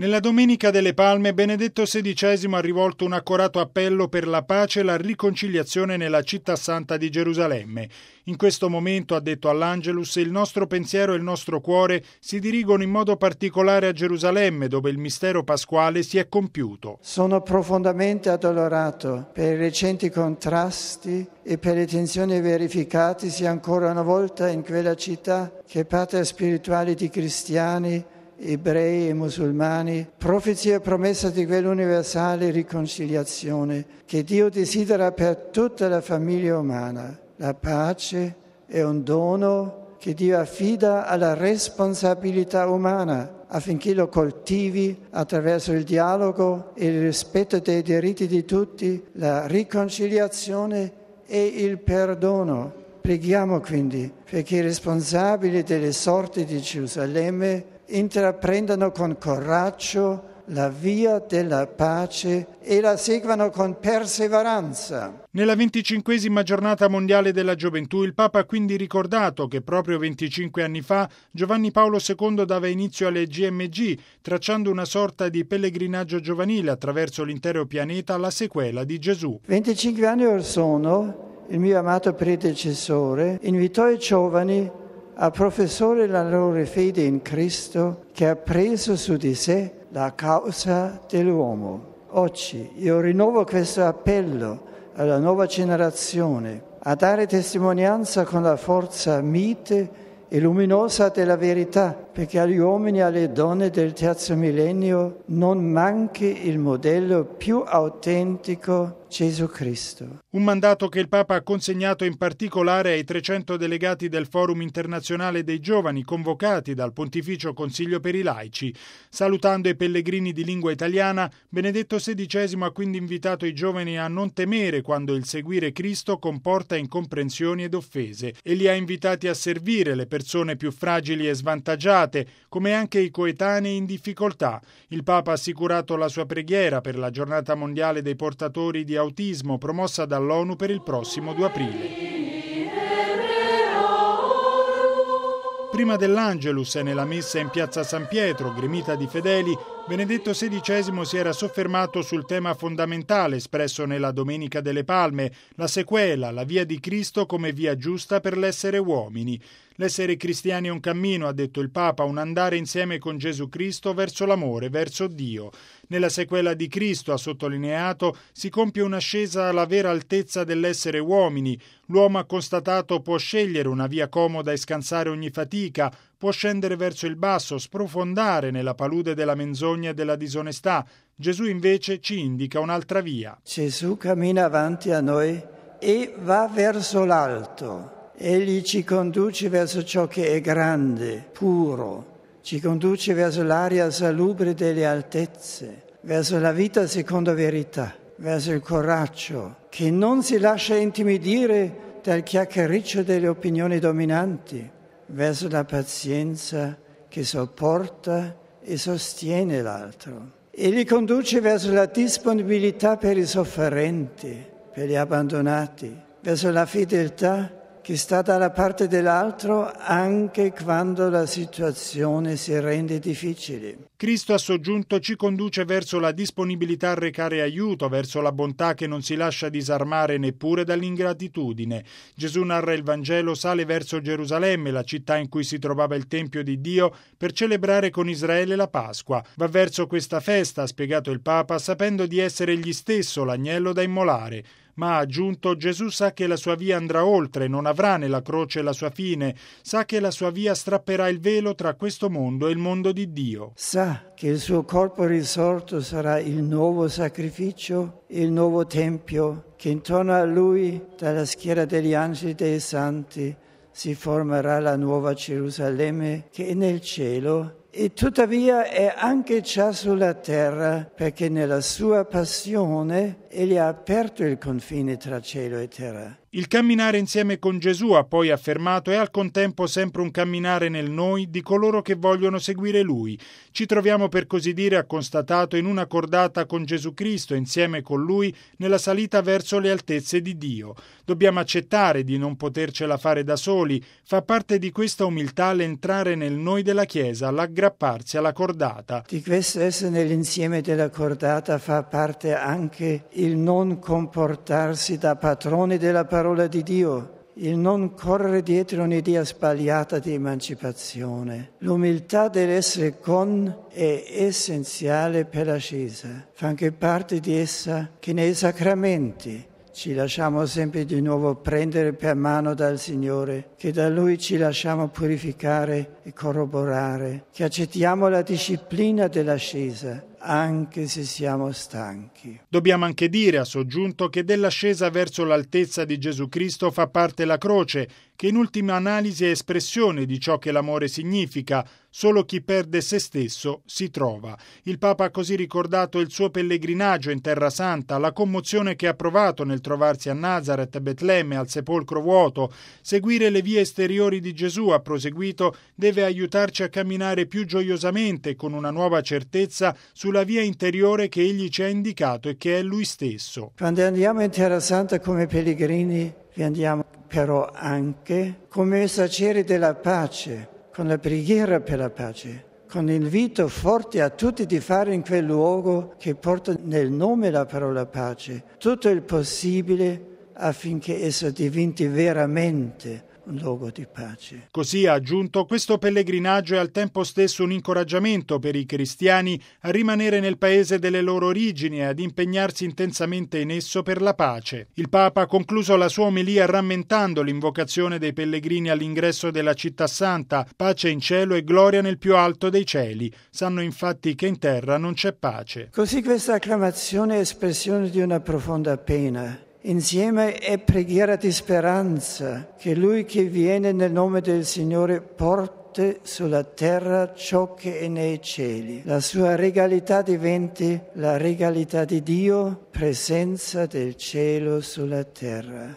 Nella Domenica delle Palme, Benedetto XVI ha rivolto un accorato appello per la pace e la riconciliazione nella città santa di Gerusalemme. In questo momento, ha detto all'Angelus, il nostro pensiero e il nostro cuore si dirigono in modo particolare a Gerusalemme, dove il mistero pasquale si è compiuto. Sono profondamente addolorato per i recenti contrasti e per le tensioni verificatisi ancora una volta in quella città che è patria spirituale di cristiani, ebrei e musulmani, profezia e promessa di quell'universale riconciliazione che Dio desidera per tutta la famiglia umana. La pace è un dono che Dio affida alla responsabilità umana affinché lo coltivi attraverso il dialogo e il rispetto dei diritti di tutti, la riconciliazione e il perdono. Preghiamo quindi perché i responsabili delle sorti di Gerusalemme intraprendano con coraggio la via della pace e la seguano con perseveranza. Nella 25esima giornata mondiale della gioventù, il Papa ha quindi ricordato che proprio 25 anni fa Giovanni Paolo II dava inizio alle GMG, tracciando una sorta di pellegrinaggio giovanile attraverso l'intero pianeta, la sequela di Gesù. 25 anni or sono, il mio amato predecessore invitò i giovani a professare la loro fede in Cristo che ha preso su di sé la causa dell'uomo. Oggi io rinnovo questo appello alla nuova generazione a dare testimonianza con la forza mite e luminosa della verità, perché agli uomini e alle donne del terzo millennio non manchi il modello più autentico, Gesù Cristo. Un mandato che il Papa ha consegnato in particolare ai 300 delegati del Forum Internazionale dei Giovani convocati dal Pontificio Consiglio per i Laici. Salutando i pellegrini di lingua italiana, Benedetto XVI ha quindi invitato i giovani a non temere quando il seguire Cristo comporta incomprensioni ed offese e li ha invitati a servire le persone più fragili e svantaggiate, come anche i coetanei in difficoltà. Il Papa ha assicurato la sua preghiera per la Giornata Mondiale dei Portatori di Autismo promossa dall'ONU per il prossimo 2 aprile. Prima dell'Angelus e nella messa in piazza San Pietro, gremita di fedeli, Benedetto XVI si era soffermato sul tema fondamentale espresso nella Domenica delle Palme, la sequela, la via di Cristo come via giusta per l'essere uomini. L'essere cristiani è un cammino, ha detto il Papa, un andare insieme con Gesù Cristo verso l'amore, verso Dio. Nella sequela di Cristo, ha sottolineato, si compie un'ascesa alla vera altezza dell'essere uomini. L'uomo, ha constatato, può scegliere una via comoda e scansare ogni fatica, può scendere verso il basso, sprofondare nella palude della menzogna e della disonestà. Gesù invece ci indica un'altra via. Gesù cammina avanti a noi e va verso l'alto. Egli ci conduce verso ciò che è grande, puro, ci conduce verso l'aria salubre delle altezze, verso la vita secondo verità, verso il coraggio che non si lascia intimidire dal chiacchiericcio delle opinioni dominanti, verso la pazienza che sopporta e sostiene l'altro. E li conduce verso la disponibilità per i sofferenti, per gli abbandonati, verso la fedeltà che sta dalla parte dell'altro anche quando la situazione si rende difficile. Cristo, ha soggiunto, ci conduce verso la disponibilità a recare aiuto, verso la bontà che non si lascia disarmare neppure dall'ingratitudine. Gesù, narra il Vangelo, sale verso Gerusalemme, la città in cui si trovava il Tempio di Dio, per celebrare con Israele la Pasqua. Va verso questa festa, ha spiegato il Papa, sapendo di essere egli stesso l'agnello da immolare. Ma ha aggiunto, Gesù sa che la sua via andrà oltre, non avrà nella croce la sua fine, sa che la sua via strapperà il velo tra questo mondo e il mondo di Dio. Sa che il suo corpo risorto sarà il nuovo sacrificio, il nuovo tempio, che intorno a lui, dalla schiera degli angeli e dei santi, si formerà la nuova Gerusalemme che è nel cielo. E tuttavia è anche già sulla terra, perché nella sua passione egli ha aperto il confine tra cielo e terra. Il camminare insieme con Gesù, ha poi affermato, è al contempo sempre un camminare nel noi di coloro che vogliono seguire Lui. Ci troviamo, per così dire, ha constatato, in una cordata con Gesù Cristo, insieme con Lui, nella salita verso le altezze di Dio. Dobbiamo accettare di non potercela fare da soli. Fa parte di questa umiltà l'entrare nel noi della Chiesa, l'aggrapparsi alla cordata. Di questo essere nell'insieme della cordata fa parte anche il non comportarsi da padroni della parola di Dio, il non correre dietro un'idea sbagliata di emancipazione. L'umiltà dell'essere con è essenziale per la Chiesa. Fa anche parte di essa che nei sacramenti ci lasciamo sempre di nuovo prendere per mano dal Signore, che da Lui ci lasciamo purificare e corroborare, che accettiamo la disciplina della Chiesa, anche se siamo stanchi. Dobbiamo anche dire, ha soggiunto, che dell'ascesa verso l'altezza di Gesù Cristo fa parte la croce, che in ultima analisi è espressione di ciò che l'amore significa. Solo chi perde se stesso si trova. Il Papa ha così ricordato il suo pellegrinaggio in Terra Santa, la commozione che ha provato nel trovarsi a Nazareth, Betlemme, al sepolcro vuoto. Seguire le vie esteriori di Gesù, ha proseguito, deve aiutarci a camminare più gioiosamente, con una nuova certezza, sulla via interiore che Egli ci ha indicato e che è Lui stesso. Quando andiamo in Terra Santa come pellegrini, vi andiamo però anche come messaggeri della pace, con la preghiera per la pace, con l'invito forte a tutti di fare in quel luogo che porta nel nome la parola pace tutto il possibile affinché esso diventi veramente un luogo di pace. Così, ha aggiunto, questo pellegrinaggio è al tempo stesso un incoraggiamento per i cristiani a rimanere nel paese delle loro origini e ad impegnarsi intensamente in esso per la pace. Il Papa ha concluso la sua omelia rammentando l'invocazione dei pellegrini all'ingresso della città santa: pace in cielo e gloria nel più alto dei cieli. Sanno infatti che in terra non c'è pace. Così questa acclamazione è espressione di una profonda pena. Insieme è preghiera di speranza che Lui che viene nel nome del Signore porti sulla terra ciò che è nei cieli. La sua regalità diventi la regalità di Dio, presenza del cielo sulla terra.